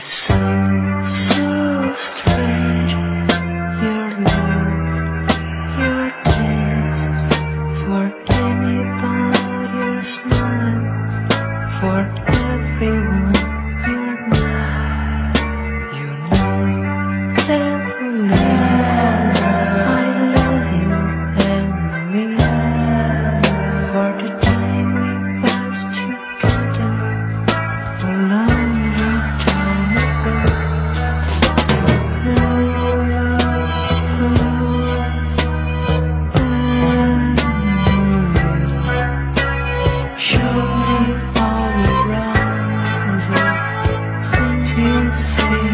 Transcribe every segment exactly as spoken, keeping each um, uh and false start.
so, so strange. Your love, your dance, for anybody your smile, for everyone you're mine. You know that I love you and me, for the time we passed together a long, long time ago. Hello, hello, and show me all around the things you see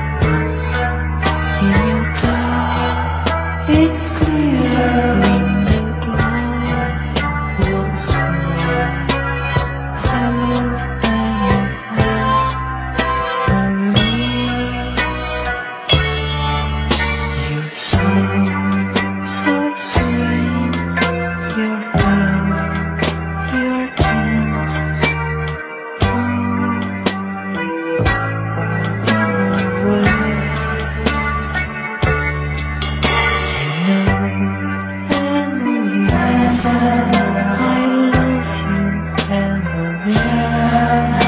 in your dark. It's clear in the glow once more. Hello and hello. You're so, so sweet. Your love, your dance, oh, in my way. You know, Emily, I love you, Emily.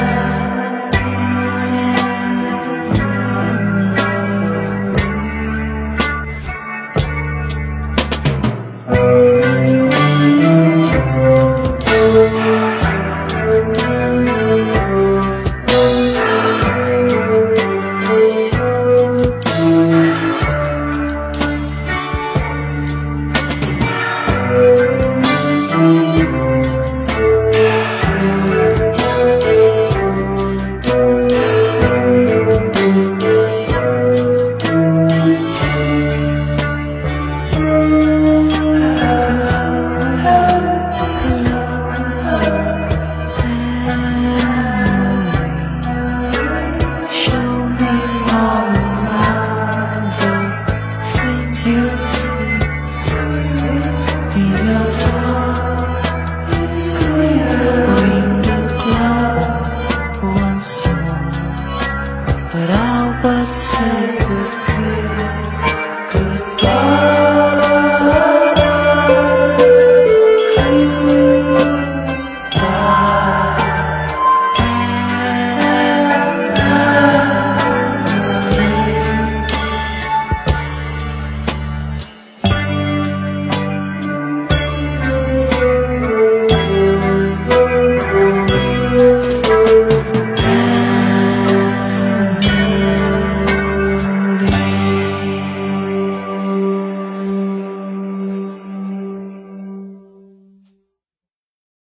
Show me all around the things you see in your dark. It's clear. Ring the clock once more, but I'll but say